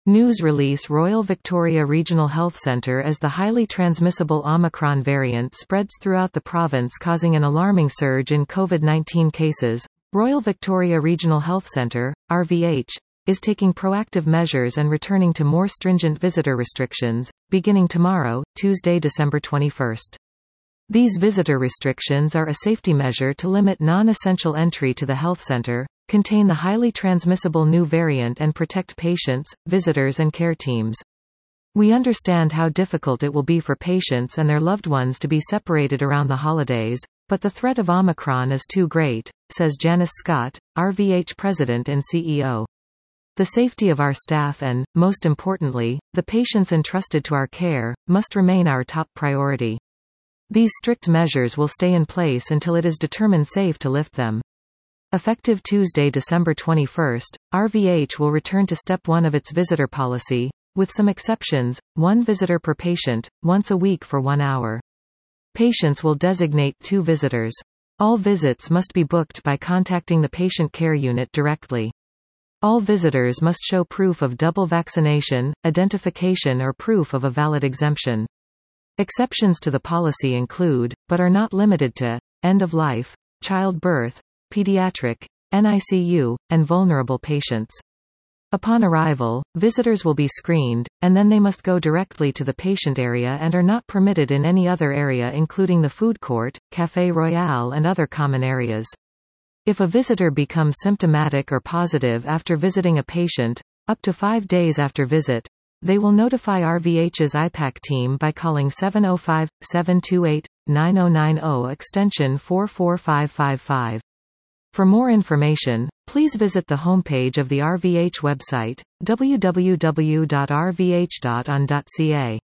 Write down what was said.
News release Royal Victoria Regional Health Centre as the highly transmissible Omicron variant spreads throughout the province causing an alarming surge in COVID-19 cases. Royal Victoria Regional Health Centre, RVH, is taking proactive measures and returning to more stringent visitor restrictions, beginning tomorrow, Tuesday, December 21. These visitor restrictions are a safety measure to limit non-essential entry to the health centre, contain the highly transmissible new variant and protect patients, visitors and care teams. We understand how difficult it will be for patients and their loved ones to be separated around the holidays, but the threat of Omicron is too great, says Janice Scott, RVH President and CEO. The safety of our staff and, most importantly, the patients entrusted to our care, must remain our top priority. These strict measures will stay in place until it is determined safe to lift them. Effective Tuesday, December 21, RVH will return to Step 1 of its visitor policy, with some exceptions: 1 visitor per patient, once a week for 1 hour. Patients will designate 2 visitors. All visits must be booked by contacting the patient care unit directly. All visitors must show proof of double vaccination, identification or proof of a valid exemption. Exceptions to the policy include, but are not limited to, end of life, childbirth, pediatric, NICU, and vulnerable patients. Upon arrival, visitors will be screened, and then they must go directly to the patient area and are not permitted in any other area including the food court, Café Royal and other common areas. If a visitor becomes symptomatic or positive after visiting a patient, up to 5 days after visit, they will notify RVH's IPAC team by calling 705-728-9090 extension 44555. For more information, please visit the homepage of the RVH website, www.rvh.on.ca.